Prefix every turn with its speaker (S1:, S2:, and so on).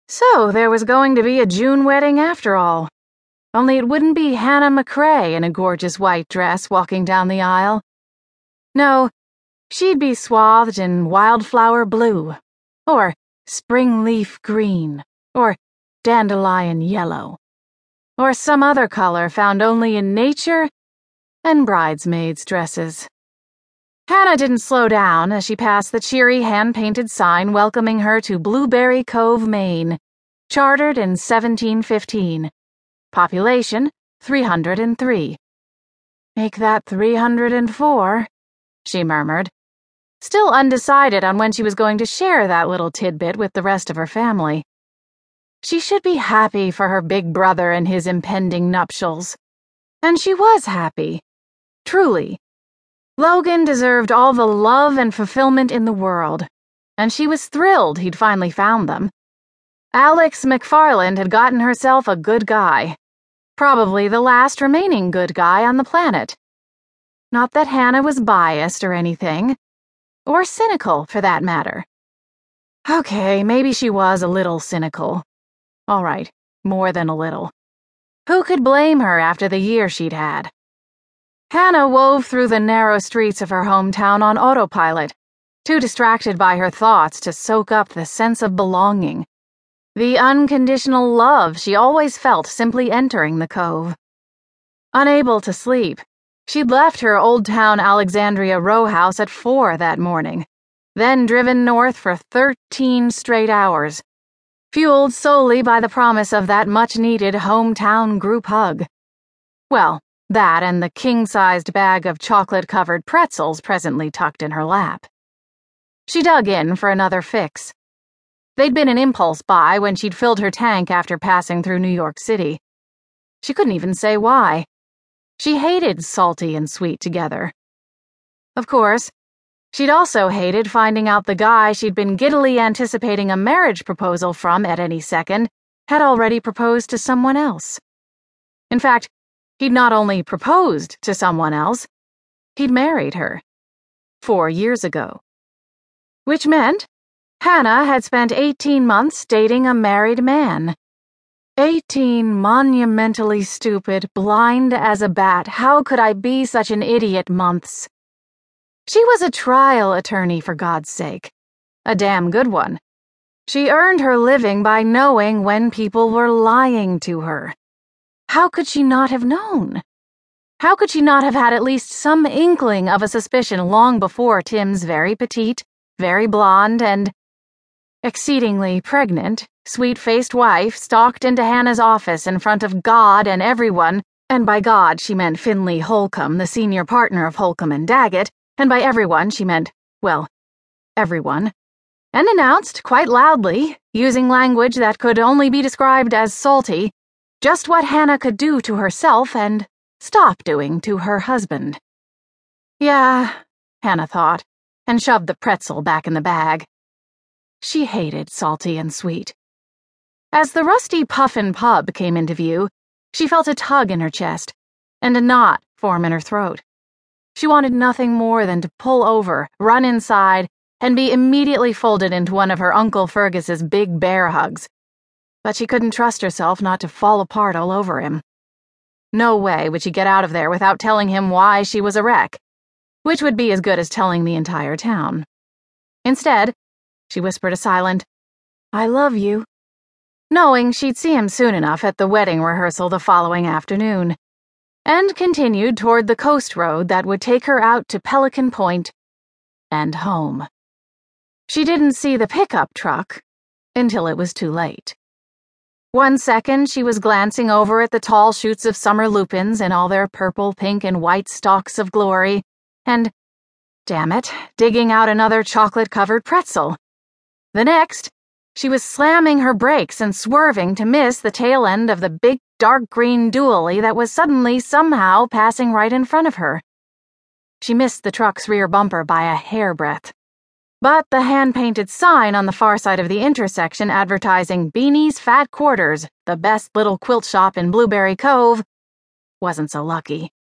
S1: So there was going to be a June wedding after all. Only it wouldn't be Hannah McCrae in a gorgeous white dress walking down the aisle. No, she'd be swathed in wildflower blue, or spring leaf green, or dandelion yellow, or some other color found only in nature and bridesmaids' dresses. Hannah didn't slow down as she passed the cheery hand-painted sign welcoming her to Blueberry Cove, Maine, chartered in 1715. Population, 303. Make that 304, she murmured, still undecided on when she was going to share that little tidbit with the rest of her family. She should be happy for her big brother and his impending nuptials. And she was happy. Truly. Logan deserved all the love and fulfillment in the world, and she was thrilled he'd finally found them. Alex McFarland had gotten herself a good guy. Probably the last remaining good guy on the planet. Not that Hannah was biased or anything. Or cynical, for that matter. Okay, maybe she was a little cynical. All right, more than a little. Who could blame her after the year she'd had? Hannah wove through the narrow streets of her hometown on autopilot, too distracted by her thoughts to soak up the sense of belonging, the unconditional love she always felt simply entering the cove. Unable to sleep, she'd left her Old Town Alexandria row house at 4 that morning, then driven north for 13 straight hours, fueled solely by the promise of that much-needed hometown group hug. Well, that and the king-sized bag of chocolate-covered pretzels presently tucked in her lap. She dug in for another fix. They'd been an impulse buy when she'd filled her tank after passing through New York City. She couldn't even say why. She hated salty and sweet together. Of course, she'd also hated finding out the guy she'd been giddily anticipating a marriage proposal from at any second had already proposed to someone else. In fact, he'd not only proposed to someone else, he'd married her. 4 years ago. Which meant Hannah had spent 18 months dating a married man. 18 monumentally stupid, blind as a bat, how could I be such an idiot months? She was a trial attorney, for God's sake. A damn good one. She earned her living by knowing when people were lying to her. How could she not have known? How could she not have had at least some inkling of a suspicion long before Tim's very petite, very blonde, and exceedingly pregnant, sweet-faced wife stalked into Hannah's office in front of God and everyone, and by God she meant Finley Holcomb, the senior partner of Holcomb and Daggett, and by everyone she meant, well, everyone, and announced quite loudly, using language that could only be described as salty, just what Hannah could do to herself and stop doing to her husband. Yeah, Hannah thought, and shoved the pretzel back in the bag. She hated salty and sweet. As the rusty Puffin Pub came into view, she felt a tug in her chest and a knot form in her throat. She wanted nothing more than to pull over, run inside, and be immediately folded into one of her Uncle Fergus's big bear hugs. But she couldn't trust herself not to fall apart all over him. No way would she get out of there without telling him why she was a wreck, which would be as good as telling the entire town. Instead, she whispered a silent, "I love you," knowing she'd see him soon enough at the wedding rehearsal the following afternoon, and continued toward the coast road that would take her out to Pelican Point and home. She didn't see the pickup truck until it was too late. 1 second she was glancing over at the tall shoots of summer lupins in all their purple, pink, and white stalks of glory, and, damn it, digging out another chocolate-covered pretzel. The next, she was slamming her brakes and swerving to miss the tail end of the big dark green dually that was suddenly somehow passing right in front of her. She missed the truck's rear bumper by a hairbreadth. But the hand-painted sign on the far side of the intersection advertising Beanie's Fat Quarters, the best little quilt shop in Blueberry Cove, wasn't so lucky.